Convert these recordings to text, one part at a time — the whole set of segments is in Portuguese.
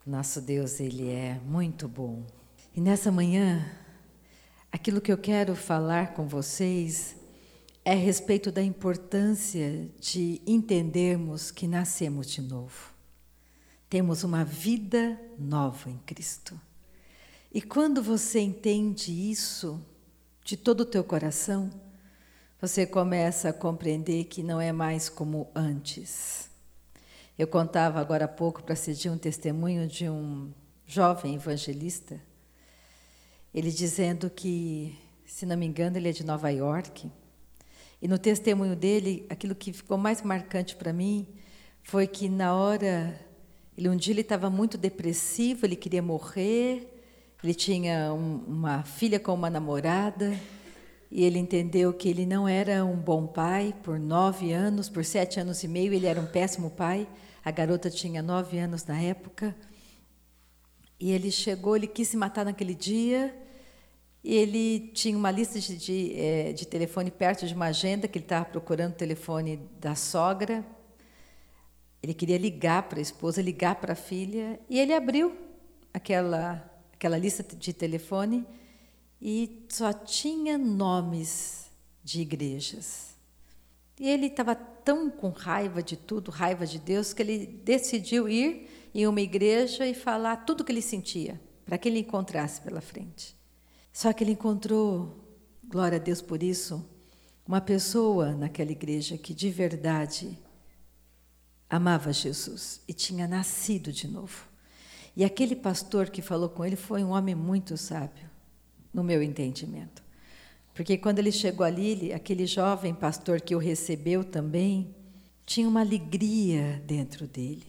Nosso Deus, Ele é muito bom. E nessa manhã, aquilo que eu quero falar com vocês é a respeito da importância de entendermos que nascemos de novo. Temos uma vida nova em Cristo. E quando você entende isso de todo o teu coração, você começa a compreender que não é mais como antes. Eu contava agora há pouco para Cedi um testemunho de um jovem evangelista, ele dizendo que, se não me engano, ele é de Nova York, e no testemunho dele, aquilo que ficou mais marcante para mim foi que na hora, um dia ele estava muito depressivo, ele queria morrer, ele tinha uma filha com uma namorada, e ele entendeu que ele não era um bom pai por 9 anos, por 7 anos e meio, ele era um péssimo pai. A garota tinha 9 anos na época. E ele chegou, ele quis se matar naquele dia. E ele tinha uma lista de telefone perto de uma agenda, que ele estava procurando o telefone da sogra. Ele queria ligar para a esposa, ligar para a filha. E ele abriu aquela lista de telefone e só tinha nomes de igrejas. E ele estava tão com raiva de tudo, raiva de Deus, que ele decidiu ir em uma igreja e falar tudo o que ele sentia, para que ele encontrasse pela frente. Só que ele encontrou, glória a Deus por isso, uma pessoa naquela igreja que de verdade amava Jesus e tinha nascido de novo. E aquele pastor que falou com ele foi um homem muito sábio, no meu entendimento. Porque quando ele chegou ali, aquele jovem pastor que o recebeu também, tinha uma alegria dentro dele.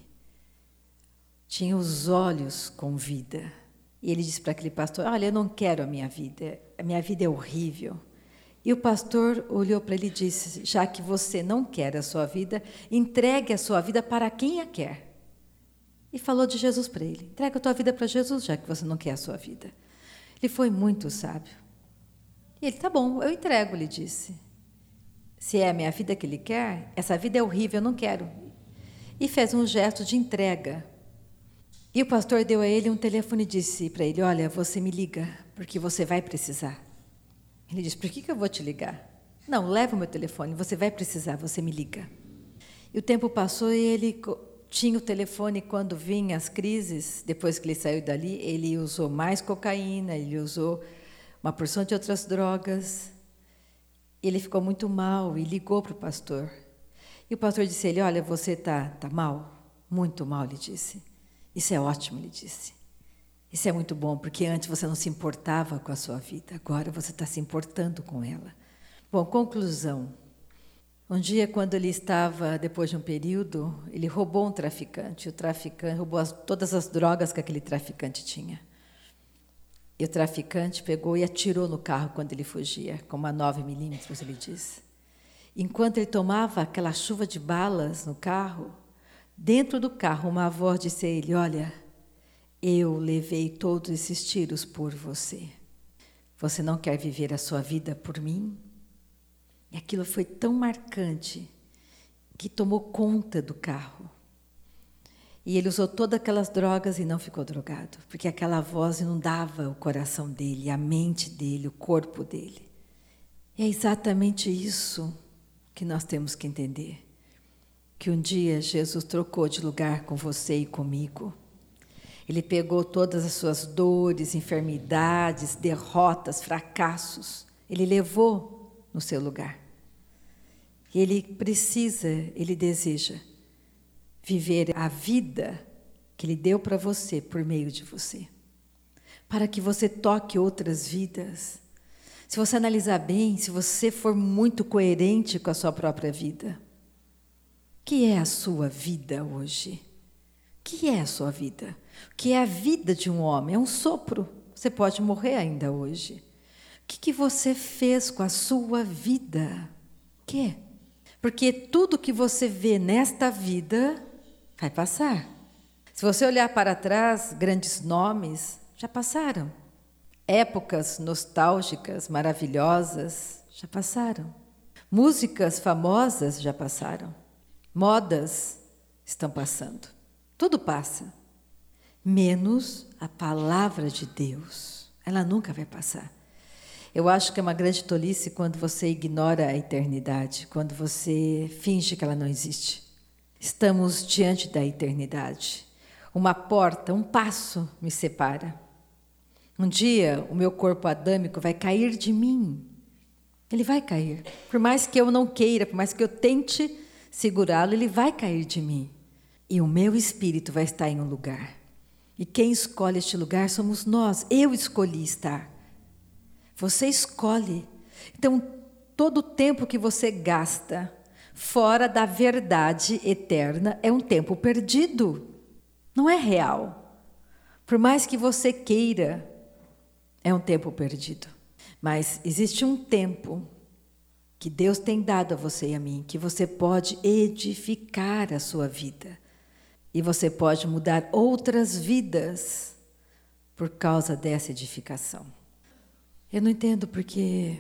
Tinha os olhos com vida. E ele disse para aquele pastor, olha, eu não quero a minha vida é horrível. E o pastor olhou para ele e disse, já que você não quer a sua vida, entregue a sua vida para quem a quer. E falou de Jesus para ele, entrega a tua vida para Jesus, já que você não quer a sua vida. Ele foi muito sábio. E ele, tá bom, eu entrego, ele disse. Se é a minha vida que ele quer, essa vida é horrível, eu não quero. E fez um gesto de entrega. E o pastor deu a ele um telefone e disse para ele, olha, você me liga, porque você vai precisar. Ele disse, por que eu vou te ligar? Não, leva o meu telefone, você vai precisar, você me liga. E o tempo passou e ele tinha o telefone quando vinham as crises, depois que ele saiu dali, ele usou mais cocaína, ele usou uma porção de outras drogas. Ele ficou muito mal e ligou para o pastor. E o pastor disse a ele, olha, você tá mal? Muito mal, ele disse. Isso é ótimo, ele disse. Isso é muito bom, porque antes você não se importava com a sua vida, agora você está se importando com ela. Bom, conclusão. Um dia, quando ele estava, depois de um período, ele roubou um traficante. O traficante roubou todas as drogas que aquele traficante tinha. E o traficante pegou e atirou no carro quando ele fugia, com uma 9mm, ele disse. Enquanto ele tomava aquela chuva de balas no carro, dentro do carro, uma voz disse a ele, olha, eu levei todos esses tiros por você. Você não quer viver a sua vida por mim? E aquilo foi tão marcante que tomou conta do carro. E ele usou todas aquelas drogas e não ficou drogado, porque aquela voz inundava o coração dele, a mente dele, o corpo dele. E é exatamente isso que nós temos que entender. Que um dia Jesus trocou de lugar com você e comigo. Ele pegou todas as suas dores, enfermidades, derrotas, fracassos. Ele levou no seu lugar. E ele deseja viver a vida que Ele deu para você por meio de você. Para que você toque outras vidas. Se você analisar bem, se você for muito coerente com a sua própria vida. O que é a sua vida hoje? O que é a sua vida? O que é a vida de um homem? É um sopro. Você pode morrer ainda hoje. O que você fez com a sua vida? O que é? Porque tudo que você vê nesta vida vai passar. Se você olhar para trás, grandes nomes já passaram. Épocas nostálgicas, maravilhosas, já passaram. Músicas famosas já passaram. Modas estão passando. Tudo passa. menos a palavra de Deus. Ela nunca vai passar. Eu acho que é uma grande tolice quando você ignora a eternidade, quando você finge que ela não existe. Estamos diante da eternidade. Uma porta, um passo me separa. Um dia o meu corpo adâmico vai cair de mim. Ele vai cair. Por mais que eu não queira, por mais que eu tente segurá-lo, ele vai cair de mim. E o meu espírito vai estar em um lugar. E quem escolhe este lugar somos nós. Eu escolhi estar. Você escolhe. Então, todo o tempo que você gasta fora da verdade eterna é um tempo perdido. Não é real. Por mais que você queira, é um tempo perdido. Mas existe um tempo que Deus tem dado a você e a mim, que você pode edificar a sua vida. E você pode mudar outras vidas por causa dessa edificação. Eu não entendo porque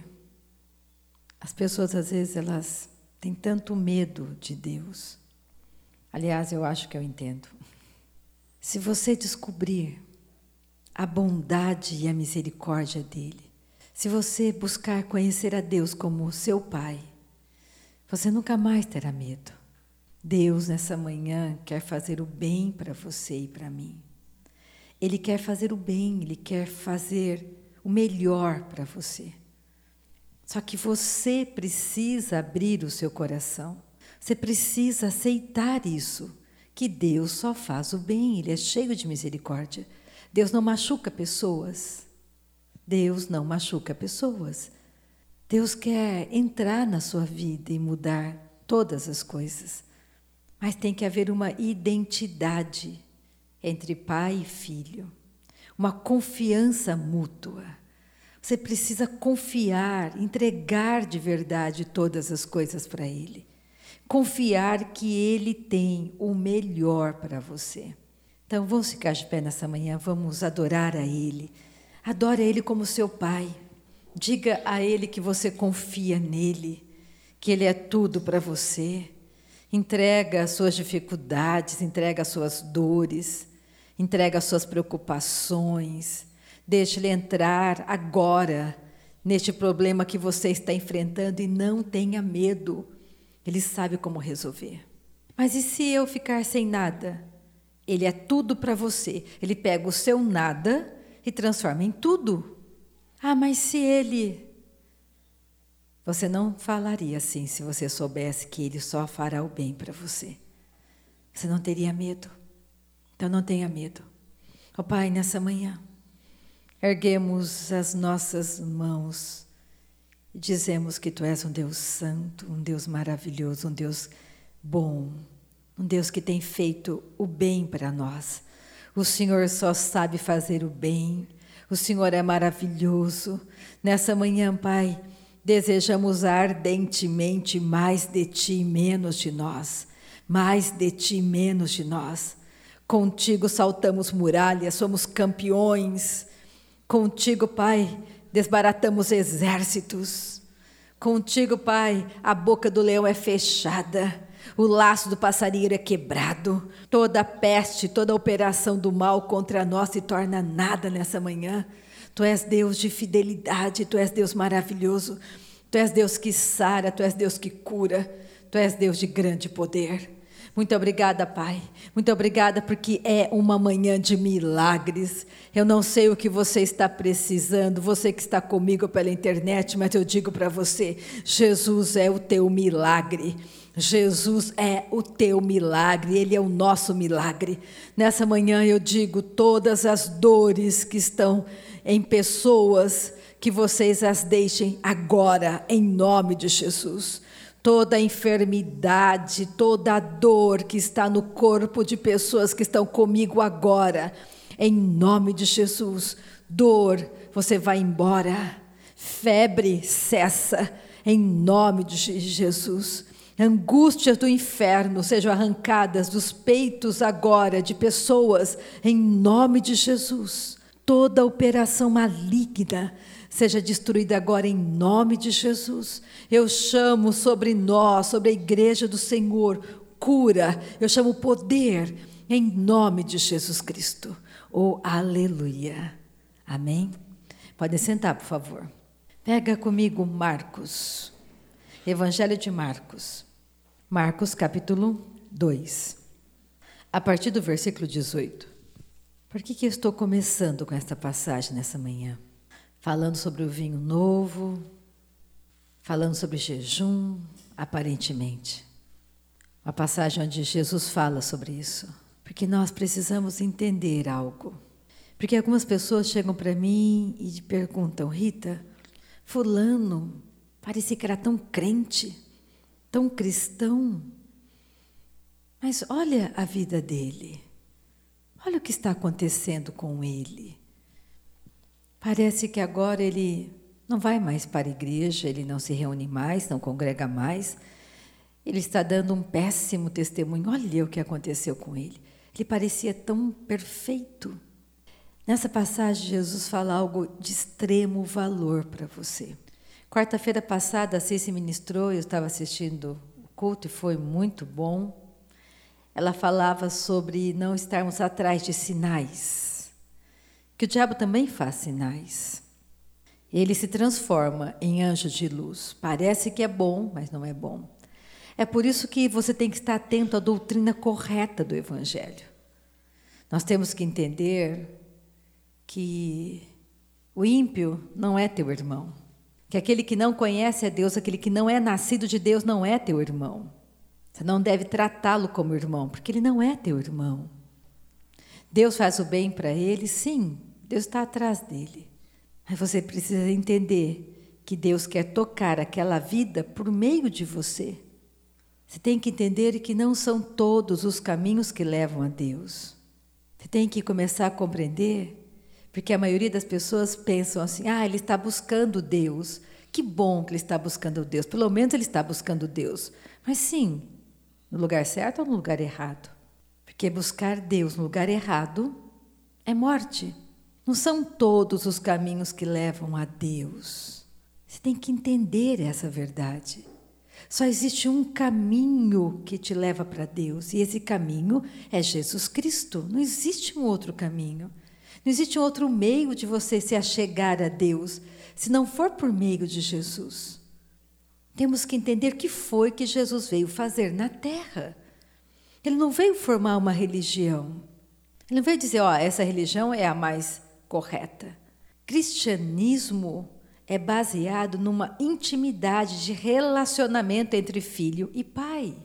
as pessoas, às vezes, elas têm tanto medo de Deus. Aliás, eu acho que eu entendo. Se você descobrir a bondade e a misericórdia dEle, se você buscar conhecer a Deus como seu Pai, você nunca mais terá medo. Deus, nessa manhã, quer fazer o bem para você e para mim. Ele quer fazer o bem, Ele quer fazer o melhor para você. Só que você precisa abrir o seu coração. Você precisa aceitar isso, que Deus só faz o bem, Ele é cheio de misericórdia. Deus não machuca pessoas. Deus não machuca pessoas. Deus quer entrar na sua vida e mudar todas as coisas. Mas tem que haver uma identidade entre pai e filho. Uma confiança mútua. Você precisa confiar, entregar de verdade todas as coisas para Ele. Confiar que Ele tem o melhor para você. Então vamos ficar de pé nessa manhã, vamos adorar a Ele. Adore a Ele como seu Pai. Diga a Ele que você confia nele, que Ele é tudo para você. Entrega as suas dificuldades, entrega as suas dores, entrega as suas preocupações. Deixe Ele entrar agora neste problema que você está enfrentando e não tenha medo. Ele sabe como resolver. Mas e se eu ficar sem nada? Ele é tudo para você. Ele pega o seu nada e transforma em tudo. Ah, mas se Ele... Você não falaria assim se você soubesse que Ele só fará o bem para você. Você não teria medo. Então não tenha medo. Ó Pai, nessa manhã, erguemos as nossas mãos e dizemos que Tu és um Deus santo, um Deus maravilhoso, um Deus bom, um Deus que tem feito o bem para nós. O Senhor só sabe fazer o bem. O Senhor é maravilhoso. Nessa manhã, Pai, desejamos ardentemente mais de Ti e menos de nós. Mais de Ti e menos de nós. Contigo saltamos muralhas, somos campeões. Contigo, Pai, desbaratamos exércitos. Contigo, Pai, a boca do leão é fechada. O laço do passarinheiro é quebrado. Toda peste, toda operação do mal contra nós se torna nada nessa manhã. Tu és Deus de fidelidade, Tu és Deus maravilhoso. Tu és Deus que sara, Tu és Deus que cura. Tu és Deus de grande poder. Muito obrigada, Pai. Muito obrigada porque é uma manhã de milagres. Eu não sei o que você está precisando, você que está comigo pela internet, mas eu digo para você, Jesus é o teu milagre. Jesus é o teu milagre, Ele é o nosso milagre. Nessa manhã eu digo, todas as dores que estão em pessoas, que vocês as deixem agora, em nome de Jesus. Toda a enfermidade, toda a dor que está no corpo de pessoas que estão comigo agora, em nome de Jesus. Dor, você vai embora. Febre, cessa, em nome de Jesus. Angústias do inferno sejam arrancadas dos peitos agora de pessoas, em nome de Jesus. Toda operação maligna seja destruída agora em nome de Jesus. Eu chamo sobre nós, sobre a igreja do Senhor, cura. Eu chamo poder em nome de Jesus Cristo. ou aleluia. Amém? Podem sentar, por favor. Pega comigo Marcos, Evangelho de Marcos. Marcos, capítulo 2. A partir do versículo 18. Por que eu estou começando com esta passagem nessa manhã? Falando sobre o vinho novo, falando sobre jejum, aparentemente. Uma passagem onde Jesus fala sobre isso. Porque nós precisamos entender algo. Porque algumas pessoas chegam para mim e perguntam: Rita, fulano parecia que era tão crente, tão cristão, mas olha a vida dele, olha o que está acontecendo com ele. Parece que agora ele não vai mais para a igreja, ele não se reúne mais, não congrega mais, ele está dando um péssimo testemunho. Olha o que aconteceu com ele, ele parecia tão perfeito. Nessa passagem, Jesus fala algo de extremo valor para você. Quarta-feira passada, a Ceci ministrou, eu estava assistindo o culto e foi muito bom. Ela falava sobre não estarmos atrás de sinais, que o diabo também faz sinais. Ele se transforma em anjo de luz. Parece que é bom, mas não é bom. É por isso que você tem que estar atento à doutrina correta do Evangelho. Nós temos que entender que o ímpio não é teu irmão, que aquele que não conhece a Deus, aquele que não é nascido de Deus, não é teu irmão. Você não deve tratá-lo como irmão, porque ele não é teu irmão. Deus faz o bem para ele, sim, Deus está atrás dele. Mas você precisa entender que Deus quer tocar aquela vida por meio de você. Você tem que entender que não são todos os caminhos que levam a Deus. Você tem que começar a compreender. Porque a maioria das pessoas pensam assim: ele está buscando Deus. Que bom que ele está buscando Deus. Pelo menos ele está buscando Deus. Mas sim, no lugar certo ou no lugar errado? Porque buscar Deus no lugar errado é morte. Não são todos os caminhos que levam a Deus. Você tem que entender essa verdade. Só existe um caminho que te leva para Deus. E esse caminho é Jesus Cristo. Não existe um outro caminho. Não existe um outro meio de você se achegar a Deus, se não for por meio de Jesus. Temos que entender o que foi que Jesus veio fazer na terra. Ele não veio formar uma religião. Ele não veio dizer, essa religião é a mais correta. Cristianismo é baseado numa intimidade de relacionamento entre filho e pai.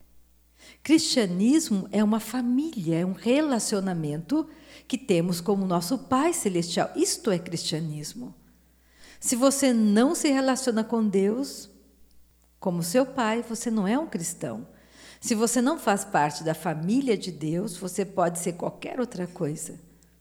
Cristianismo é uma família, é um relacionamento que temos como nosso Pai Celestial. Isto é cristianismo. Se você não se relaciona com Deus como seu Pai, você não é um cristão. Se você não faz parte da família de Deus, você pode ser qualquer outra coisa.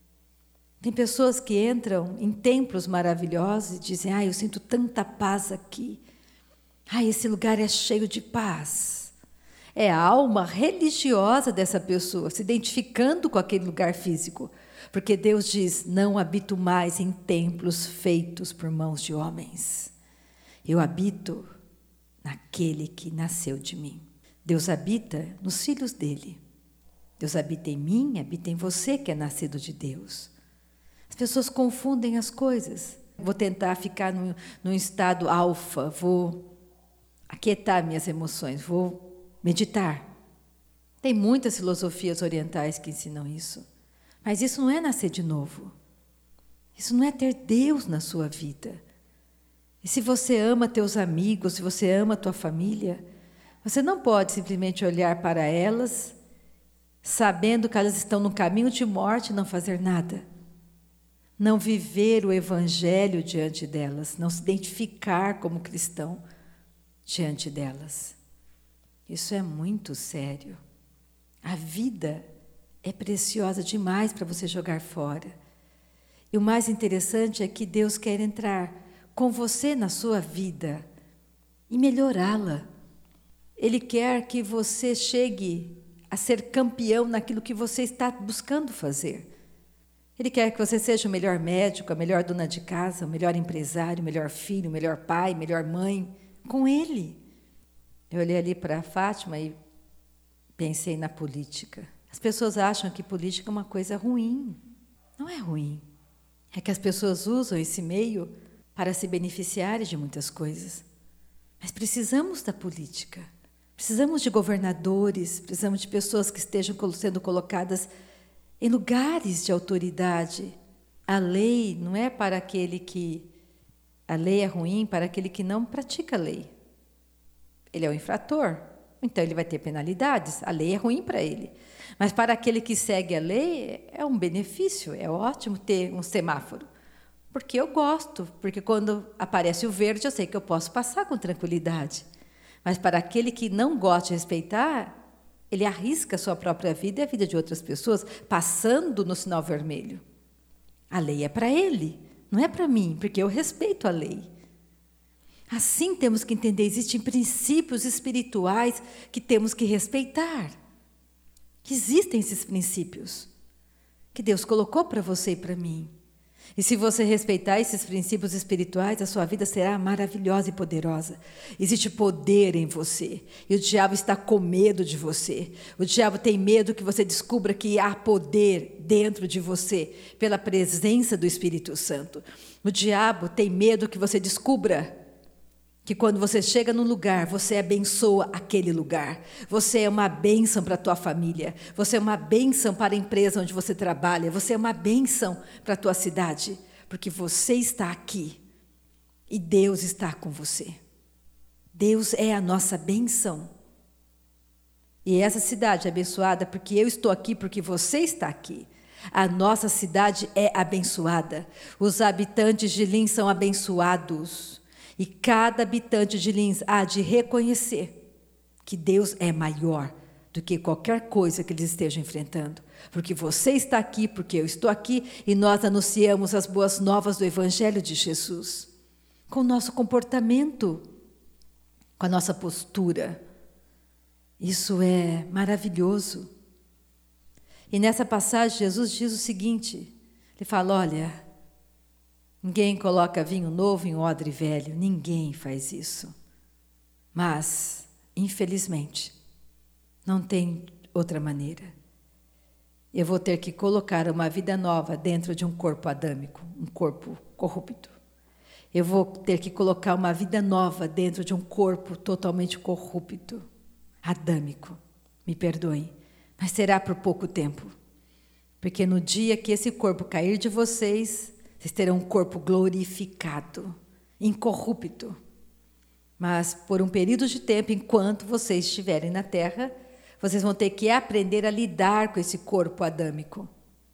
Tem pessoas que entram em templos maravilhosos e dizem: eu sinto tanta paz aqui. Esse lugar é cheio de paz. É a alma religiosa dessa pessoa, se identificando com aquele lugar físico. Porque Deus diz: não habito mais em templos feitos por mãos de homens. Eu habito naquele que nasceu de mim. Deus habita nos filhos dele. Deus habita em mim, habita em você que é nascido de Deus. As pessoas confundem as coisas. Vou tentar ficar num estado alfa, vou aquietar minhas emoções, vou meditar. Tem muitas filosofias orientais que ensinam isso. Mas isso não é nascer de novo. Isso não é ter Deus na sua vida. E se você ama teus amigos, se você ama tua família, você não pode simplesmente olhar para elas, sabendo que elas estão no caminho de morte e não fazer nada. Não viver o Evangelho diante delas, não se identificar como cristão diante delas. Isso é muito sério. A vida é preciosa demais para você jogar fora. E o mais interessante é que Deus quer entrar com você na sua vida e melhorá-la. Ele quer que você chegue a ser campeão naquilo que você está buscando fazer. Ele quer que você seja o melhor médico, a melhor dona de casa, o melhor empresário, o melhor filho, o melhor pai, melhor mãe, com Ele. Eu olhei ali para a Fátima e pensei na política. As pessoas acham que política é uma coisa ruim. Não é ruim. É que as pessoas usam esse meio para se beneficiarem de muitas coisas. Mas precisamos da política. Precisamos de governadores, precisamos de pessoas que estejam sendo colocadas em lugares de autoridade. A lei não é para aquele que... A lei é ruim para aquele que não pratica a lei. Ele é o infrator, então ele vai ter penalidades. A lei é ruim para ele. Mas para aquele que segue a lei, é um benefício, é ótimo ter um semáforo. Porque eu gosto, porque quando aparece o verde, eu sei que eu posso passar com tranquilidade. Mas para aquele que não gosta de respeitar, ele arrisca a sua própria vida e a vida de outras pessoas, passando no sinal vermelho. A lei é para ele, não é para mim, porque eu respeito a lei. Assim temos que entender, existem princípios espirituais que temos que respeitar. Existem esses princípios que Deus colocou para você e para mim. E se você respeitar esses princípios espirituais, a sua vida será maravilhosa e poderosa. Existe poder em você. E o diabo está com medo de você. O diabo tem medo que você descubra que há poder dentro de você, pela presença do Espírito Santo. O diabo tem medo que você descubra que quando você chega num lugar, você abençoa aquele lugar. Você é uma bênção para a tua família. Você é uma bênção para a empresa onde você trabalha. Você é uma bênção para a tua cidade. Porque você está aqui e Deus está com você. Deus é a nossa bênção. E essa cidade é abençoada porque eu estou aqui, porque você está aqui. A nossa cidade é abençoada. Os habitantes de Lins são abençoados. E cada habitante de Lins há de reconhecer que Deus é maior do que qualquer coisa que eles estejam enfrentando. Porque você está aqui, porque eu estou aqui, e nós anunciamos as boas novas do Evangelho de Jesus. Com o nosso comportamento, com a nossa postura. Isso é maravilhoso. E nessa passagem, Jesus diz o seguinte, ele fala, olha... Ninguém coloca vinho novo em odre velho, ninguém faz isso. Mas, infelizmente, não tem outra maneira. Eu vou ter que colocar uma vida nova dentro de um corpo adâmico, um corpo corrupto. Eu vou ter que colocar uma vida nova dentro de um corpo totalmente corrupto, adâmico. Me perdoem, mas será por pouco tempo. Porque no dia que esse corpo cair de vocês terão um corpo glorificado, incorrupto. Mas por um período de tempo, enquanto vocês estiverem na terra, vocês vão ter que aprender a lidar com esse corpo adâmico,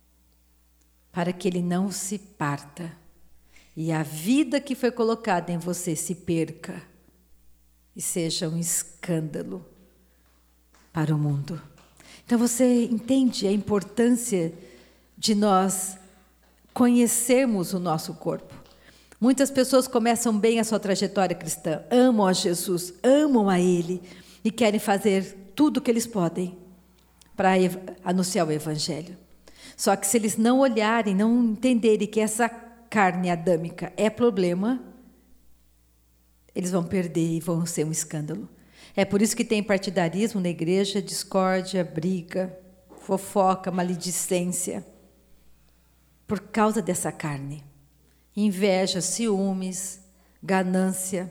para que ele não se parta. E a vida que foi colocada em você se perca e seja um escândalo para o mundo. Então você entende a importância de nós conhecermos o nosso corpo. Muitas pessoas começam bem a sua trajetória cristã, amam a Jesus, amam a Ele e querem fazer tudo o que eles podem para anunciar o Evangelho. Só que se eles não olharem, não entenderem que essa carne adâmica é problema, eles vão perder e vão ser um escândalo. É por isso que tem partidarismo na igreja, discórdia, briga, fofoca, maledicência. Por causa dessa carne. Inveja, ciúmes, ganância,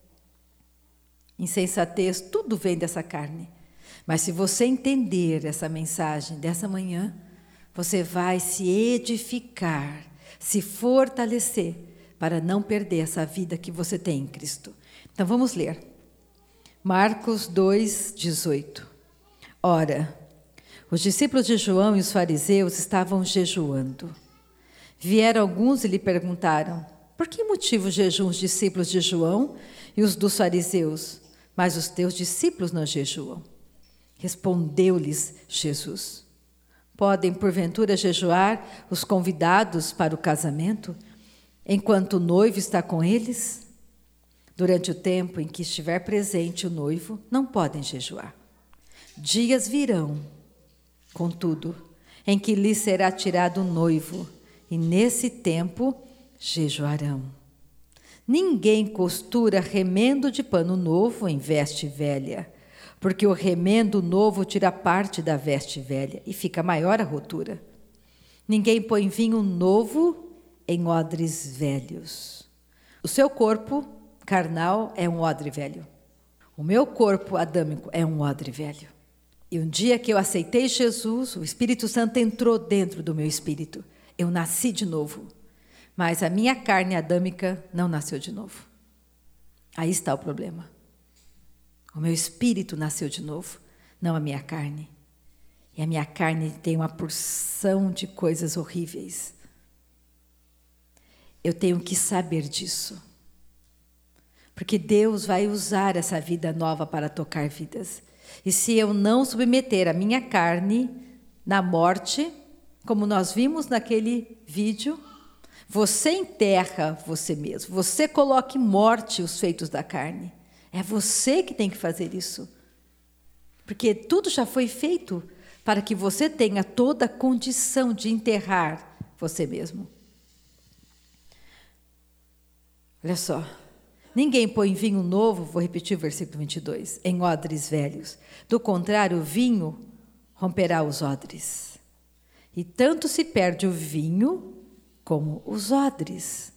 insensatez, tudo vem dessa carne. Mas se você entender essa mensagem dessa manhã, você vai se edificar, se fortalecer, para não perder essa vida que você tem em Cristo. Então vamos ler. Marcos 2:18. Ora, os discípulos de João e os fariseus estavam jejuando. Vieram alguns e lhe perguntaram, por que motivo jejuam os discípulos de João e os dos fariseus, mas os teus discípulos não jejuam? Respondeu-lhes Jesus, podem porventura jejuar os convidados para o casamento, enquanto o noivo está com eles? Durante o tempo em que estiver presente o noivo, não podem jejuar. Dias virão, contudo, em que lhes será tirado o noivo, e nesse tempo jejuarão. Ninguém costura remendo de pano novo em veste velha, porque o remendo novo tira parte da veste velha e fica maior a rotura. Ninguém põe vinho novo em odres velhos. O seu corpo carnal é um odre velho. O meu corpo adâmico é um odre velho. E um dia que eu aceitei Jesus, o Espírito Santo entrou dentro do meu espírito. Eu nasci de novo. Mas a minha carne adâmica não nasceu de novo. Aí está o problema. O meu espírito nasceu de novo, não a minha carne. E a minha carne tem uma porção de coisas horríveis. Eu tenho que saber disso. Porque Deus vai usar essa vida nova para tocar vidas. E se eu não submeter a minha carne na morte, como nós vimos naquele vídeo, você enterra você mesmo. Você coloca em morte os feitos da carne. É você que tem que fazer isso. Porque tudo já foi feito para que você tenha toda a condição de enterrar você mesmo. Olha só. Ninguém põe vinho novo, vou repetir o versículo 22, em odres velhos. Do contrário, o vinho romperá os odres. E tanto se perde o vinho como os odres.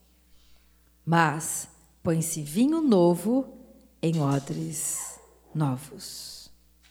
Mas põe-se vinho novo em odres novos.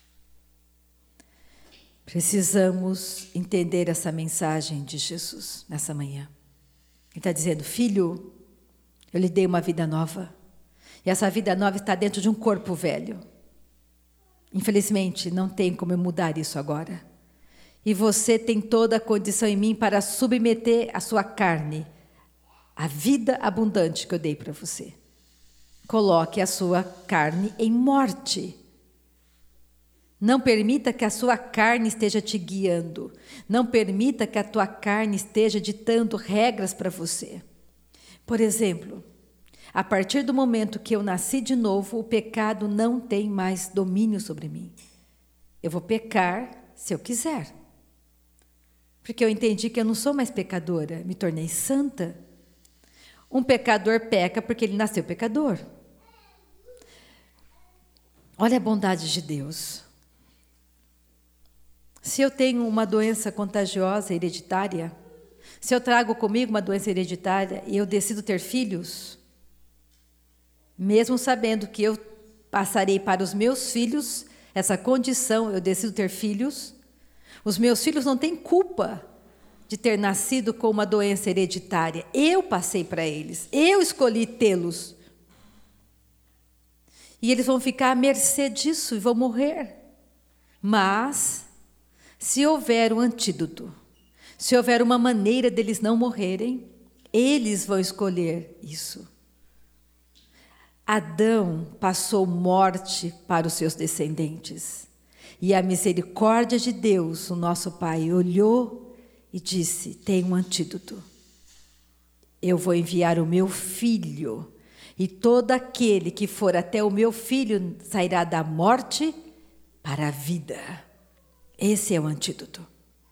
Precisamos entender essa mensagem de Jesus nessa manhã. Ele está dizendo, filho, eu lhe dei uma vida nova. E essa vida nova está dentro de um corpo velho. Infelizmente, não tem como eu mudar isso agora. E você tem toda a condição em mim para submeter a sua carne à vida abundante que eu dei para você. Coloque a sua carne em morte. Não permita que a sua carne esteja te guiando. Não permita que a tua carne esteja ditando regras para você. Por exemplo, a partir do momento que eu nasci de novo, o pecado não tem mais domínio sobre mim. Eu vou pecar se eu quiser. Porque eu entendi que eu não sou mais pecadora, me tornei santa. Um pecador peca porque ele nasceu pecador. Olha a bondade de Deus. Se eu tenho uma doença contagiosa, hereditária, se eu trago comigo uma doença hereditária e eu decido ter filhos, mesmo sabendo que eu passarei para os meus filhos essa condição, eu decido ter filhos, os meus filhos não têm culpa de ter nascido com uma doença hereditária. Eu passei para eles, eu escolhi tê-los. E eles vão ficar à mercê disso e vão morrer. Mas, se houver um antídoto, se houver uma maneira deles não morrerem, eles vão escolher isso. Adão passou morte para os seus descendentes. E a misericórdia de Deus, o nosso Pai, olhou e disse, tem um antídoto. Eu vou enviar o meu filho, e todo aquele que for até o meu filho sairá da morte para a vida. Esse é o antídoto.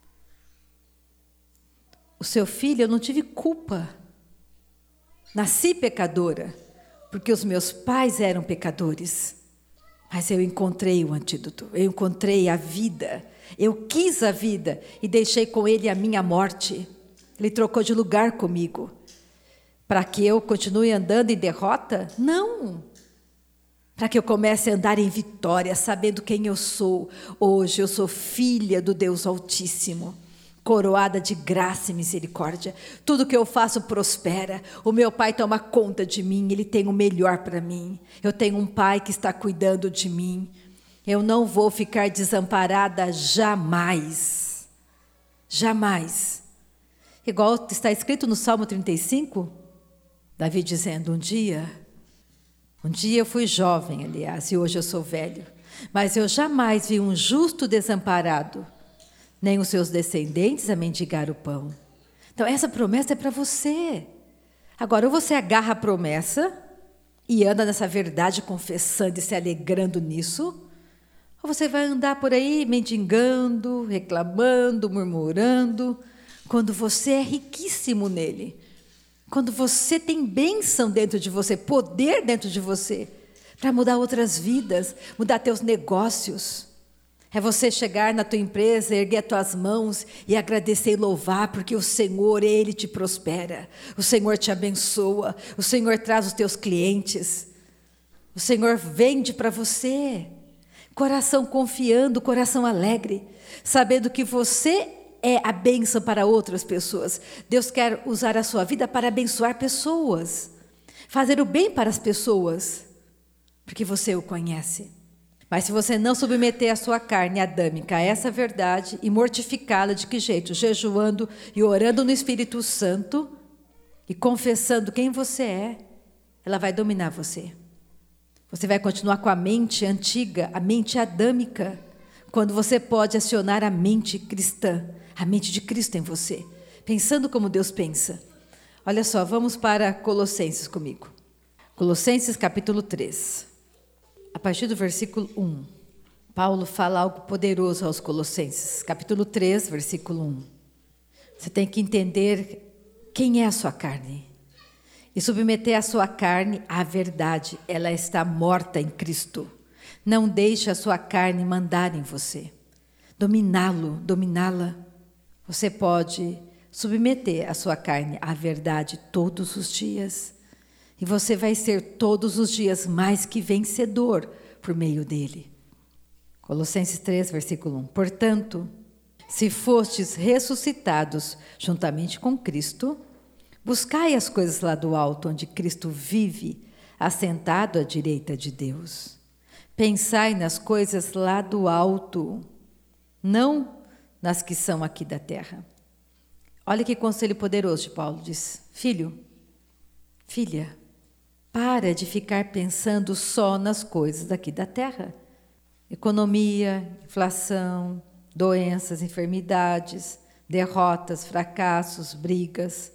O seu filho, eu não tive culpa. Nasci pecadora, porque os meus pais eram pecadores. Mas eu encontrei o antídoto, eu encontrei a vida. Eu quis a vida e deixei com ele a minha morte. Ele trocou de lugar comigo. Para que eu continue andando em derrota? Não. Para que eu comece a andar em vitória, sabendo quem eu sou. Hoje eu sou filha do Deus Altíssimo, coroada de graça e misericórdia. Tudo que eu faço prospera. O meu Pai toma conta de mim, Ele tem o melhor para mim. Eu tenho um Pai que está cuidando de mim. Eu não vou ficar desamparada jamais. Jamais. Igual está escrito no Salmo 35, Davi dizendo, um dia eu fui jovem, aliás, e hoje eu sou velho, mas eu jamais vi um justo desamparado, nem os seus descendentes a mendigar o pão. Então, essa promessa é para você. Agora, ou você agarra a promessa e anda nessa verdade, confessando e se alegrando nisso, ou você vai andar por aí mendigando, reclamando, murmurando, quando você é riquíssimo nele. Quando você tem bênção dentro de você, poder dentro de você, para mudar outras vidas, mudar teus negócios. É você chegar na tua empresa, erguer as tuas mãos e agradecer e louvar, porque o Senhor, Ele te prospera. O Senhor te abençoa. O Senhor traz os teus clientes. O Senhor vende para você. Coração confiando, coração alegre, sabendo que você é a bênção para outras pessoas. Deus quer usar a sua vida para abençoar pessoas, fazer o bem para as pessoas, porque você o conhece. Mas se você não submeter a sua carne adâmica a essa verdade e mortificá-la, de que jeito? Jejuando e orando no Espírito Santo e confessando quem você é, ela vai dominar você. Você vai continuar com a mente antiga, a mente adâmica, quando você pode acionar a mente cristã, a mente de Cristo em você, pensando como Deus pensa. Olha só, vamos para Colossenses comigo. Colossenses capítulo 3. A partir do versículo 1, Paulo fala algo poderoso aos Colossenses. Capítulo 3, versículo 1. Você tem que entender quem é a sua carne. E submeter a sua carne à verdade. Ela está morta em Cristo. Não deixe a sua carne mandar em você. Dominá-la. Você pode submeter a sua carne à verdade todos os dias. E você vai ser todos os dias mais que vencedor por meio dele. Colossenses 3, versículo 1. Portanto, se fostes ressuscitados juntamente com Cristo, buscai as coisas lá do alto, onde Cristo vive, assentado à direita de Deus. Pensai nas coisas lá do alto, não nas que são aqui da terra. Olha que conselho poderoso de Paulo, diz: filho, filha, para de ficar pensando só nas coisas daqui da terra. Economia, inflação, doenças, enfermidades, derrotas, fracassos, brigas.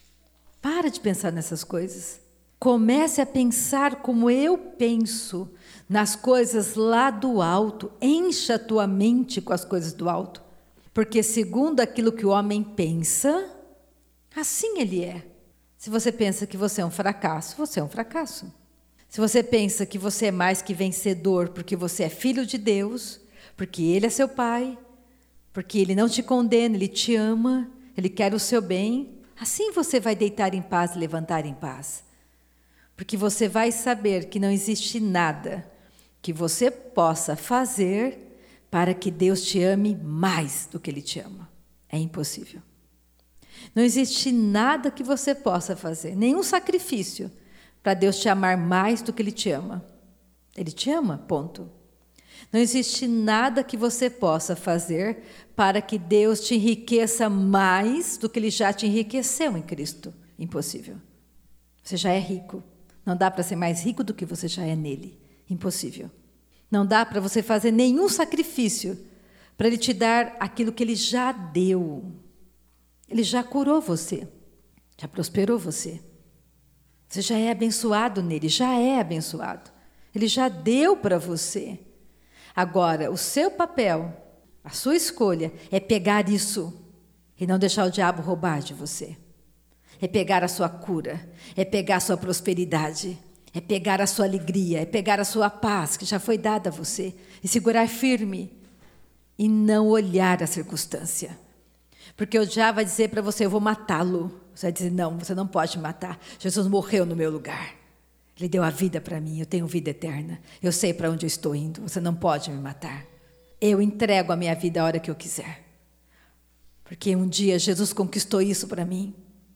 Para de pensar nessas coisas. Comece a pensar como eu penso, nas coisas lá do alto. Encha a tua mente com as coisas do alto. Porque segundo aquilo que o homem pensa, assim ele é. Se você pensa que você é um fracasso, você é um fracasso. Se você pensa que você é mais que vencedor porque você é filho de Deus, porque Ele é seu Pai, porque Ele não te condena, Ele te ama, Ele quer o seu bem, assim você vai deitar em paz e levantar em paz. Porque você vai saber que não existe nada que você possa fazer para que Deus te ame mais do que Ele te ama. É impossível. Não existe nada que você possa fazer, nenhum sacrifício, para Deus te amar mais do que Ele te ama. Ele te ama, ponto. Não existe nada que você possa fazer para que Deus te enriqueça mais do que Ele já te enriqueceu em Cristo. Impossível. Você já é rico. Não dá para ser mais rico do que você já é nele. Impossível. Não dá para você fazer nenhum sacrifício para Ele te dar aquilo que Ele já deu. Ele já curou você, já prosperou você. Você já é abençoado nele, já é abençoado. Ele já deu para você. Agora, o seu papel, a sua escolha é pegar isso e não deixar o diabo roubar de você. É pegar a sua cura, é pegar a sua prosperidade, é pegar a sua alegria, é pegar a sua paz que já foi dada a você e segurar firme e não olhar a circunstância. Porque o diabo vai dizer para você: eu vou matá-lo. Você vai dizer: não, você não pode me matar. Jesus morreu no meu lugar. Ele deu a vida para mim, eu tenho vida eterna. Eu sei para onde eu estou indo, você não pode me matar. Eu entrego a minha vida a hora que eu quiser. Porque um dia Jesus conquistou isso para mim.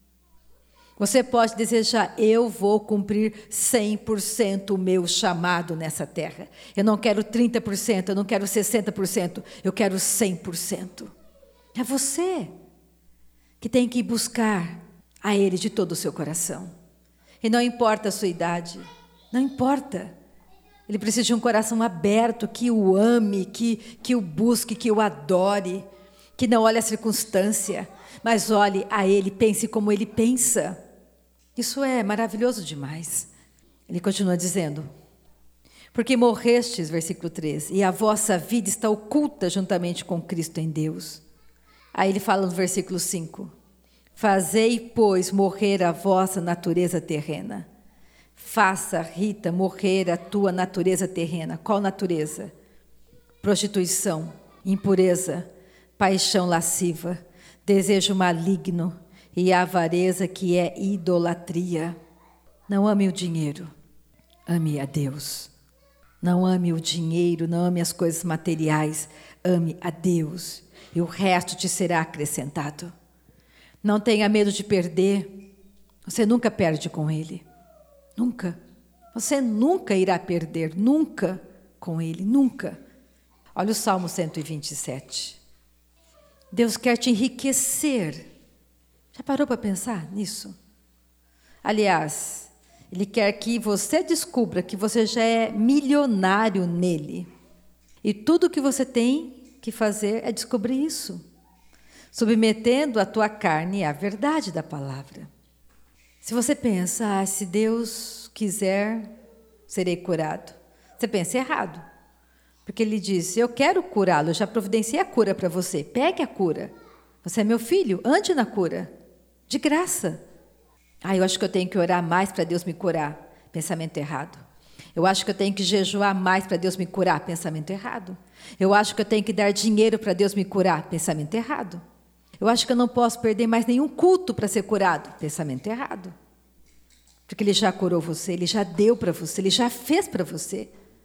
Você pode desejar: eu vou cumprir 100% o meu chamado nessa terra. Eu não quero 30%, eu não quero 60%, eu quero 100%. É você que tem que buscar a Ele de todo o seu coração. E não importa a sua idade, não importa. Ele precisa de um coração aberto, que o ame, que o busque, que o adore, que não olhe a circunstância, mas olhe a Ele, pense como Ele pensa. Isso é maravilhoso demais. Ele continua dizendo: porque morrestes, versículo 13, e a vossa vida está oculta juntamente com Cristo em Deus. Aí ele fala no versículo 5: fazei, pois, morrer a vossa natureza terrena. Faça, Rita, morrer a tua natureza terrena. Qual natureza? prostituição, impureza, paixão lasciva, desejo maligno e avareza, que é idolatria. Não ame o dinheiro, ame a Deus. Não ame o dinheiro, não ame as coisas materiais, ame a Deus, e o resto te será acrescentado. Não tenha medo de perder, você nunca perde com Ele, nunca. Você nunca irá perder, nunca com Ele, nunca. Olha o Salmo 127. Deus quer te enriquecer. Já parou para pensar nisso? Aliás, Ele quer que você descubra que você já é milionário nele. E tudo que você tem que fazer é descobrir isso, submetendo a tua carne à verdade da palavra. Se você pensa, se Deus quiser, serei curado. Você pensa errado. Porque Ele diz, eu quero curá-lo, eu já providenciei a cura para você. Pegue a cura. Você é meu filho, ande na cura. De graça. Eu acho que eu tenho que orar mais para Deus me curar. Pensamento errado. Eu acho que eu tenho que jejuar mais para Deus me curar. Pensamento errado. Eu acho que eu tenho que dar dinheiro para Deus me curar. Pensamento errado. Eu acho que eu não posso perder mais nenhum culto para ser curado. Pensamento errado. Porque Ele já curou você, Ele já deu para você, Ele já fez para você.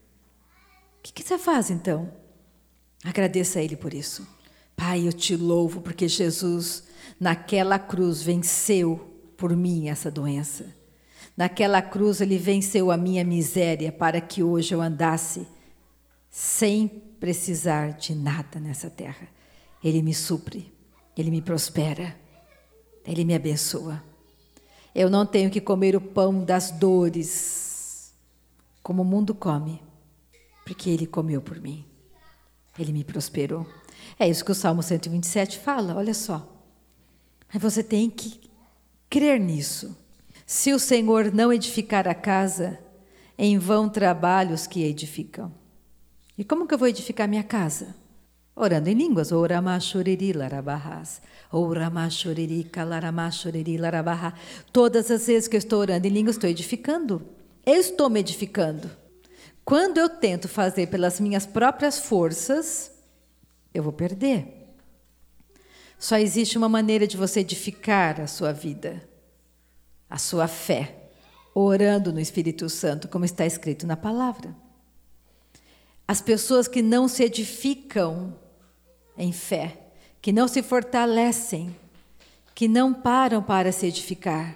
O que você faz então? Agradeça a Ele por isso. Pai, eu te louvo porque Jesus naquela cruz venceu por mim essa doença. Naquela cruz Ele venceu a minha miséria para que hoje eu andasse sem precisar de nada nessa terra. Ele me supre, Ele me prospera, Ele me abençoa. Eu não tenho que comer o pão das dores como o mundo come, porque Ele comeu por mim. Ele me prosperou. É isso que o Salmo 127 fala, olha só. Mas você tem que crer nisso. Se o Senhor não edificar a casa, em vão trabalham os que edificam. E como que eu vou edificar minha casa? Orando em línguas. Todas as vezes que eu estou orando em línguas, estou edificando. Eu estou me edificando. Quando eu tento fazer pelas minhas próprias forças, eu vou perder. Só existe uma maneira de você edificar a sua vida, a sua fé, orando no Espírito Santo, como está escrito na palavra. As pessoas que não se edificam em fé, que não se fortalecem, que não param para se edificar,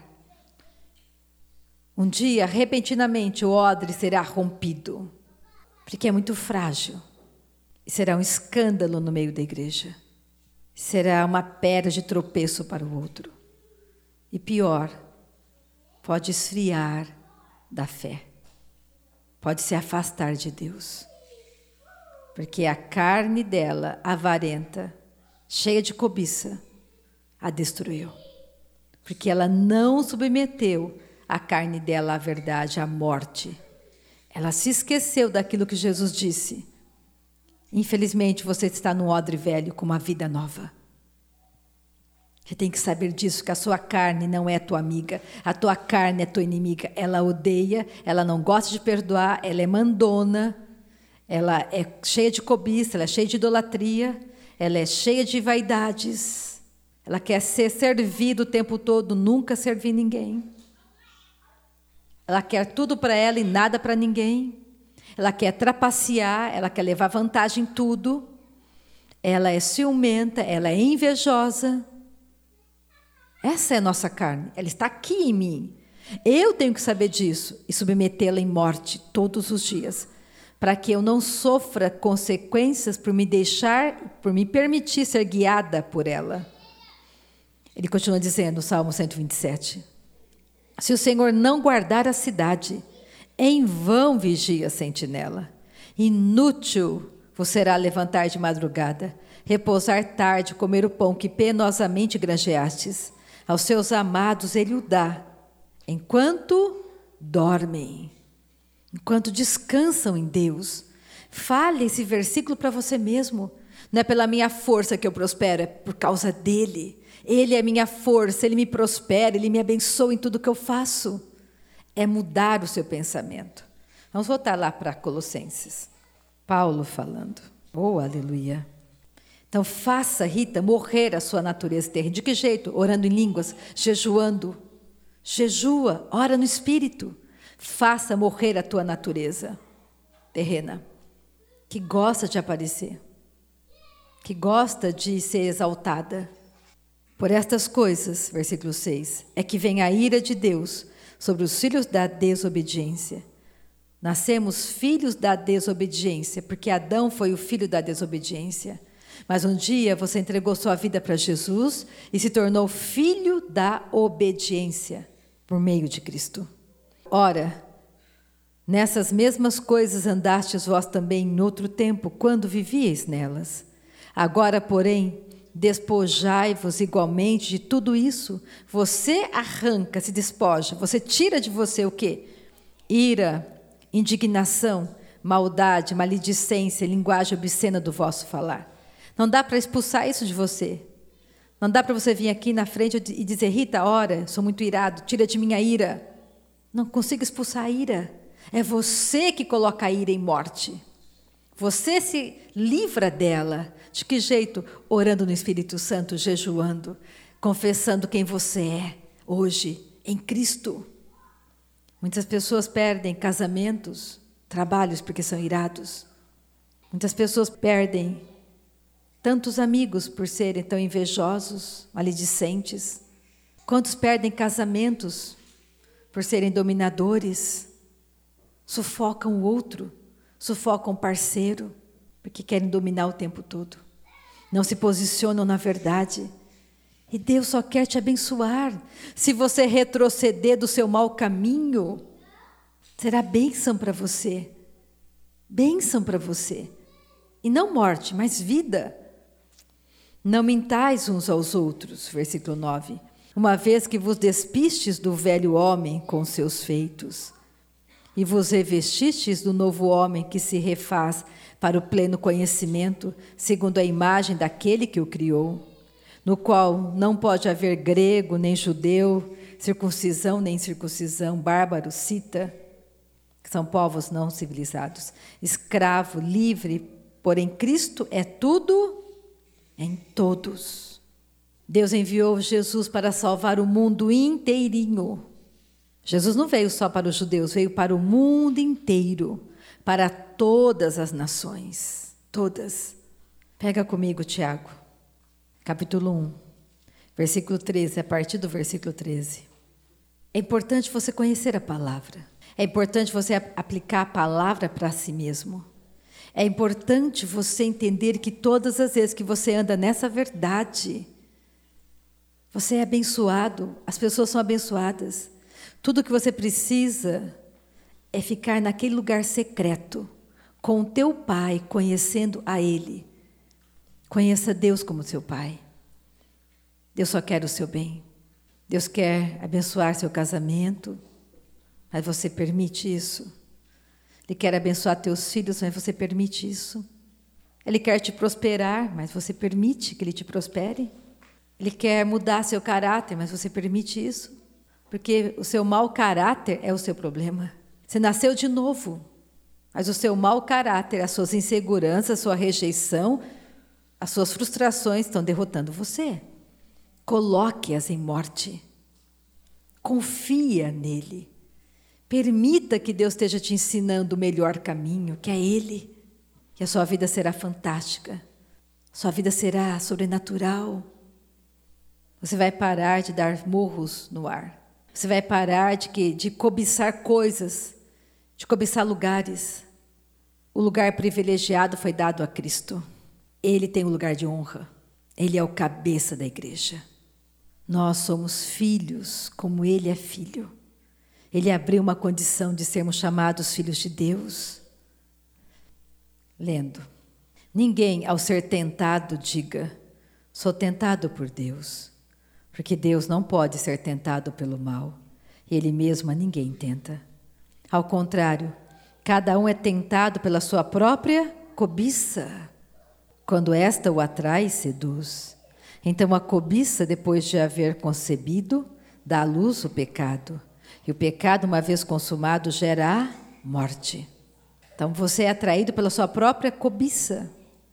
um dia, repentinamente, o odre será rompido, porque é muito frágil, e será um escândalo no meio da igreja, será uma pedra de tropeço para o outro, e pior, pode esfriar da fé, pode se afastar de Deus, porque a carne dela, avarenta, cheia de cobiça, a destruiu, porque ela não submeteu a carne dela à verdade, à morte. Ela se esqueceu daquilo que Jesus disse. Infelizmente, você está no odre velho com uma vida nova. Você tem que saber disso, que a sua carne não é tua amiga, a tua carne é tua inimiga. Ela odeia, ela não gosta de perdoar, ela é mandona, ela é cheia de cobiça, ela é cheia de idolatria, ela é cheia de vaidades. Ela quer ser servida o tempo todo, nunca servir ninguém. Ela quer tudo para ela e nada para ninguém. Ela quer trapacear, ela quer levar vantagem em tudo. Ela é ciumenta, ela é invejosa. Essa é a nossa carne, ela está aqui em mim. Eu tenho que saber disso e submetê-la em morte todos os dias, para que eu não sofra consequências por me permitir ser guiada por ela. Ele continua dizendo no Salmo 127. Se o Senhor não guardar a cidade, em vão vigia a sentinela. Inútil vos será levantar de madrugada, repousar tarde, comer o pão que penosamente granjeastes. Aos seus amados Ele o dá, enquanto dormem, enquanto descansam em Deus. Fale esse versículo para você mesmo. Não é pela minha força que eu prospero, é por causa dEle. Ele é a minha força, Ele me prospera, Ele me abençoa em tudo que eu faço. É mudar o seu pensamento. Vamos voltar lá para Colossenses. Paulo falando. Oh, aleluia. Então faça, Rita, morrer a sua natureza terrena. De que jeito? Orando em línguas, jejuando. Jejua, ora no Espírito. Faça morrer a tua natureza terrena, que gosta de aparecer, que gosta de ser exaltada. Por estas coisas, versículo 6, é que vem a ira de Deus sobre os filhos da desobediência. Nascemos filhos da desobediência, porque Adão foi o filho da desobediência. Mas um dia você entregou sua vida para Jesus e se tornou filho da obediência por meio de Cristo. Ora, nessas mesmas coisas andastes vós também em outro tempo, quando vivíeis nelas. Agora, porém, despojai-vos igualmente de tudo isso. Você arranca, se despoja, você tira de você o quê? Ira, indignação, maldade, maledicência, linguagem obscena do vosso falar. Não dá para expulsar isso de você. Não dá para você vir aqui na frente e dizer, Rita, ora, sou muito irado, tira de mim a ira. Não consigo expulsar a ira. É você que coloca a ira em morte. Você se livra dela. De que jeito? Orando no Espírito Santo, jejuando, confessando quem você é hoje em Cristo. Muitas pessoas perdem casamentos, trabalhos porque são irados. Muitas pessoas perdem tantos amigos por serem tão invejosos, maledicentes. Quantos perdem casamentos por serem dominadores? Sufocam o outro, sufocam o parceiro, porque querem dominar o tempo todo. Não se posicionam na verdade. E Deus só quer te abençoar. Se você retroceder do seu mau caminho, será bênção para você. Bênção para você. E não morte, mas vida. Não mintais uns aos outros, versículo 9. Uma vez que vos despistes do velho homem com seus feitos, e vos revestistes do novo homem que se refaz para o pleno conhecimento, segundo a imagem daquele que o criou, no qual não pode haver grego nem judeu, circuncisão nem incircuncisão, bárbaro, cita, que são povos não civilizados, escravo, livre, porém Cristo é tudo em todos. Deus enviou Jesus para salvar o mundo inteirinho. Jesus não veio só para os judeus, veio para o mundo inteiro, para todas as nações, todas. Pega comigo, Tiago, capítulo 1, versículo 13, a partir do versículo 13. É importante você conhecer a palavra, é importante você aplicar a palavra para si mesmo. É importante você entender que todas as vezes que você anda nessa verdade, você é abençoado, as pessoas são abençoadas. Tudo que você precisa é ficar naquele lugar secreto, com o teu Pai, conhecendo a Ele. Conheça Deus como seu Pai. Deus só quer o seu bem. Deus quer abençoar seu casamento, mas você permite isso. Ele quer abençoar teus filhos, mas você permite isso. Ele quer te prosperar, mas você permite que Ele te prospere. Ele quer mudar seu caráter, mas você permite isso. Porque o seu mau caráter é o seu problema. Você nasceu de novo, mas o seu mau caráter, as suas inseguranças, a sua rejeição, as suas frustrações estão derrotando você. Coloque-as em morte. Confia nele. Permita que Deus esteja te ensinando o melhor caminho, que é Ele. Que a sua vida será fantástica. Sua vida será sobrenatural. Você vai parar de dar murros no ar. Você vai parar de cobiçar coisas, de cobiçar lugares. O lugar privilegiado foi dado a Cristo. Ele tem o lugar de honra. Ele é o cabeça da igreja. Nós somos filhos, como Ele é filho. Ele abriu uma condição de sermos chamados filhos de Deus. Lendo. Ninguém, ao ser tentado, diga, sou tentado por Deus. Porque Deus não pode ser tentado pelo mal. Ele mesmo a ninguém tenta. Ao contrário, cada um é tentado pela sua própria cobiça. Quando esta o atrai, seduz. Então a cobiça, depois de haver concebido, dá à luz o pecado. E o pecado, uma vez consumado, gera a morte. Então você é atraído pela sua própria cobiça.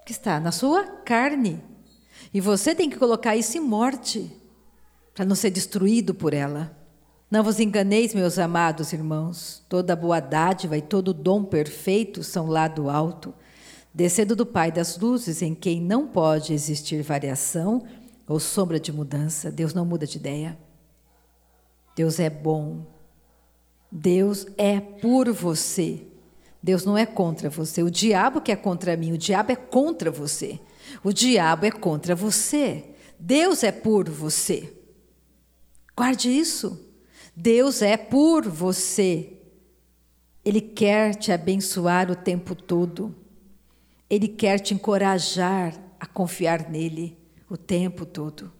que está na sua carne. E você tem que colocar isso em morte, para não ser destruído por ela. Não vos enganeis, meus amados irmãos, toda boa dádiva e todo dom perfeito são lá do alto, descendo do Pai das luzes, em quem não pode existir variação ou sombra de mudança. Deus não muda de ideia. Deus é bom. Deus é por você. Deus não é contra você. O diabo que é contra mim, o diabo é contra você. O diabo é contra você. Deus é por você. Guarde isso. Deus é por você. Ele quer te abençoar o tempo todo. Ele quer te encorajar a confiar nele o tempo todo.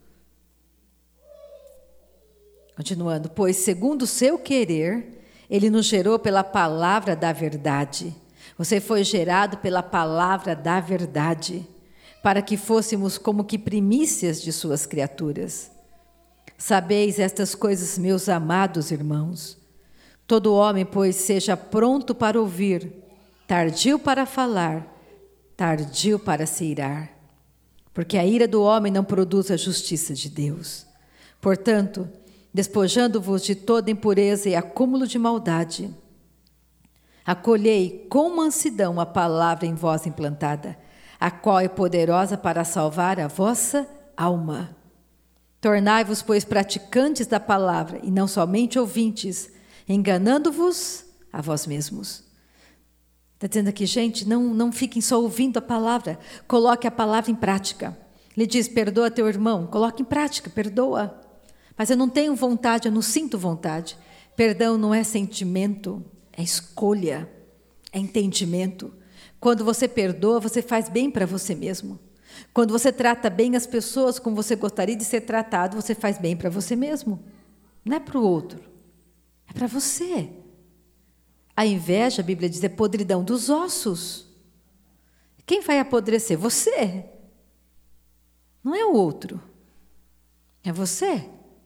Continuando, pois segundo o seu querer, ele nos gerou pela palavra da verdade. Você foi gerado pela palavra da verdade, para que fôssemos como que primícias de suas criaturas. Sabeis estas coisas, meus amados irmãos. Todo homem, pois, seja pronto para ouvir, tardio para falar, tardio para se irar. Porque a ira do homem não produz a justiça de Deus. Portanto, despojando-vos de toda impureza e acúmulo de maldade, acolhei com mansidão a palavra em vós implantada, a qual é poderosa para salvar a vossa alma. Tornai-vos, pois, praticantes da palavra, e não somente ouvintes, enganando-vos a vós mesmos. Está dizendo aqui, gente, não fiquem só ouvindo a palavra, coloque a palavra em prática. Ele diz, perdoa teu irmão, coloque em prática, perdoa. Mas eu não tenho vontade, eu não sinto vontade. Perdão não é sentimento, é escolha, é entendimento. Quando você perdoa, você faz bem para você mesmo. Quando você trata bem as pessoas como você gostaria de ser tratado, você faz bem para você mesmo. Não é para o outro, é para você. A inveja, a Bíblia diz, é podridão dos ossos. Quem vai apodrecer? Você. Não é o outro, é você.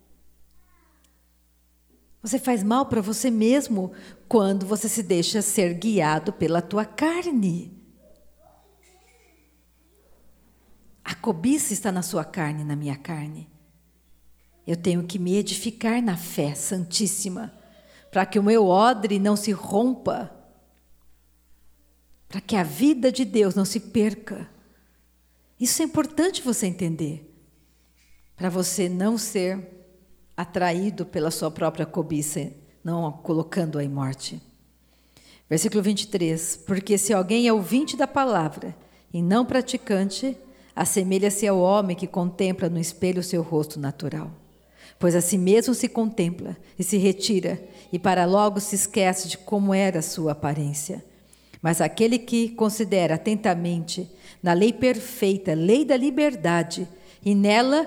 Você faz mal para você mesmo quando você se deixa ser guiado pela tua carne. A cobiça está na sua carne, na minha carne. Eu tenho que me edificar na fé santíssima, para que o meu odre não se rompa, para que a vida de Deus não se perca. Isso é importante você entender, para você não ser atraído pela sua própria cobiça, não colocando-a em morte. Versículo 23, porque se alguém é ouvinte da palavra e não praticante, assemelha-se ao homem que contempla no espelho o seu rosto natural. Pois a si mesmo se contempla e se retira, e para logo se esquece de como era a sua aparência. Mas aquele que considera atentamente na lei perfeita, lei da liberdade, e nela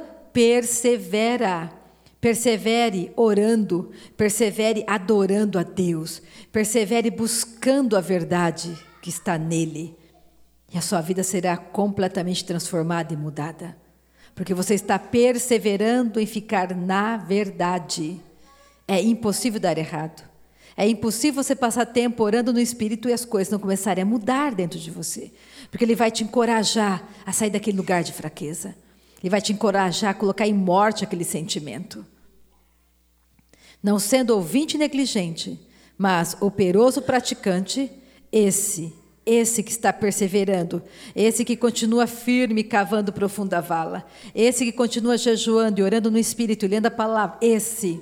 persevere orando, persevere adorando a Deus, persevere buscando a verdade que está nele. E a sua vida será completamente transformada e mudada. Porque você está perseverando em ficar na verdade. É impossível dar errado. É impossível você passar tempo orando no Espírito e as coisas não começarem a mudar dentro de você. Porque Ele vai te encorajar a sair daquele lugar de fraqueza. Ele vai te encorajar a colocar em morte aquele sentimento. Não sendo ouvinte negligente, mas operoso praticante, esse que está perseverando, esse que continua firme, cavando profunda vala, esse que continua jejuando e orando no Espírito e lendo a palavra, esse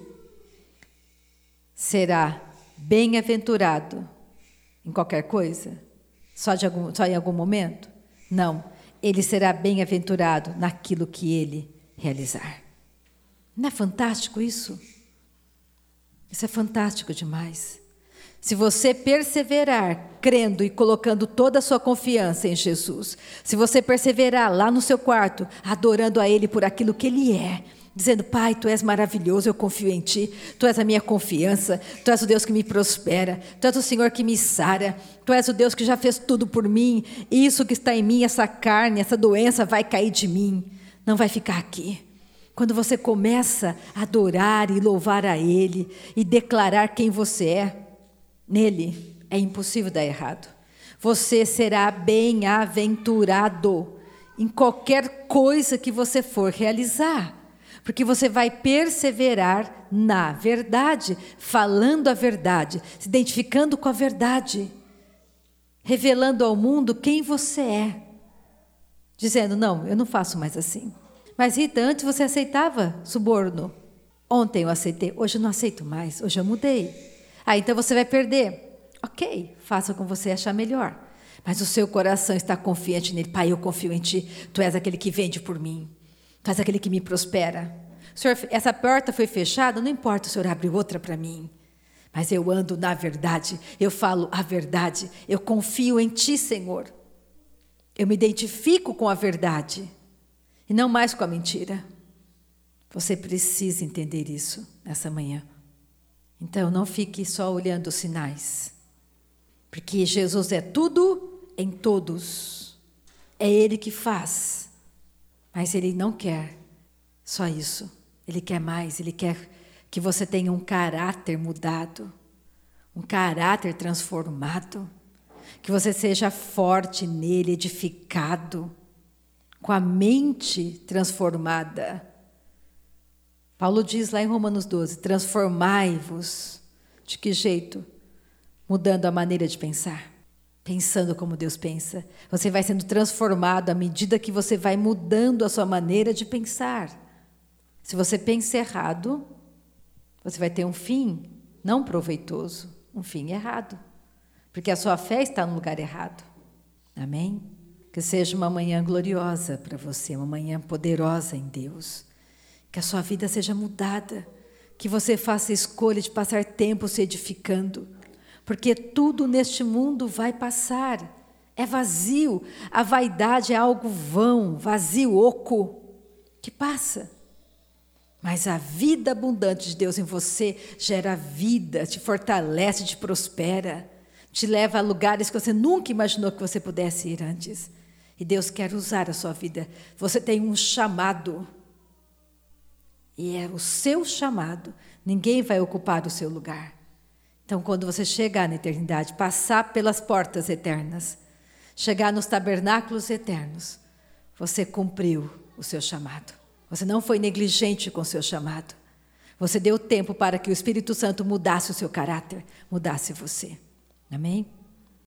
será bem-aventurado em qualquer coisa? Só em algum momento? Não, ele será bem-aventurado naquilo que ele realizar. Não é fantástico isso? Isso é fantástico demais. Se você perseverar crendo e colocando toda a sua confiança em Jesus, se você perseverar lá no seu quarto, adorando a Ele por aquilo que Ele é, dizendo, Pai, Tu és maravilhoso, eu confio em Ti, Tu és a minha confiança, Tu és o Deus que me prospera, Tu és o Senhor que me sara, Tu és o Deus que já fez tudo por mim, isso que está em mim, essa carne, essa doença vai cair de mim, não vai ficar aqui. Quando você começa a adorar e louvar a Ele e declarar quem você é, nele é impossível dar errado. Você será bem-aventurado em qualquer coisa que você for realizar. Porque você vai perseverar na verdade, falando a verdade, se identificando com a verdade, revelando ao mundo quem você é. Dizendo, não, eu não faço mais assim. Mas Rita, antes você aceitava suborno. Ontem eu aceitei, hoje eu não aceito mais, hoje eu mudei. Então você vai perder. Ok, faça como você achar melhor. Mas o seu coração está confiante nele. Pai, eu confio em ti, tu és aquele que vende por mim. Tu és aquele que me prospera. Senhor, essa porta foi fechada, não importa, o Senhor abre outra para mim. Mas eu ando na verdade, eu falo a verdade, eu confio em ti, Senhor. Eu me identifico com a verdade e não mais com a mentira. Você precisa entender isso nessa manhã. Então, não fique só olhando os sinais. Porque Jesus é tudo em todos. É Ele que faz. Mas Ele não quer só isso. Ele quer mais. Ele quer que você tenha um caráter mudado. Um caráter transformado. Que você seja forte nele, edificado. Com a mente transformada. Paulo diz lá em Romanos 12, transformai-vos. De que jeito? Mudando a maneira de pensar. Pensando como Deus pensa. Você vai sendo transformado à medida que você vai mudando a sua maneira de pensar. Se você pensa errado, você vai ter um fim não proveitoso, um fim errado. Porque a sua fé está no lugar errado. Amém? Que seja uma manhã gloriosa para você, uma manhã poderosa em Deus. Que a sua vida seja mudada, que você faça a escolha de passar tempo se edificando, porque tudo neste mundo vai passar, é vazio, a vaidade é algo vão, vazio, oco, que passa. Mas a vida abundante de Deus em você gera vida, te fortalece, te prospera, te leva a lugares que você nunca imaginou que você pudesse ir antes. E Deus quer usar a sua vida, você tem um chamado. E é o seu chamado. Ninguém vai ocupar o seu lugar. Então, quando você chegar na eternidade, passar pelas portas eternas, chegar nos tabernáculos eternos, você cumpriu o seu chamado. Você não foi negligente com o seu chamado. Você deu tempo para que o Espírito Santo mudasse o seu caráter, mudasse você. Amém?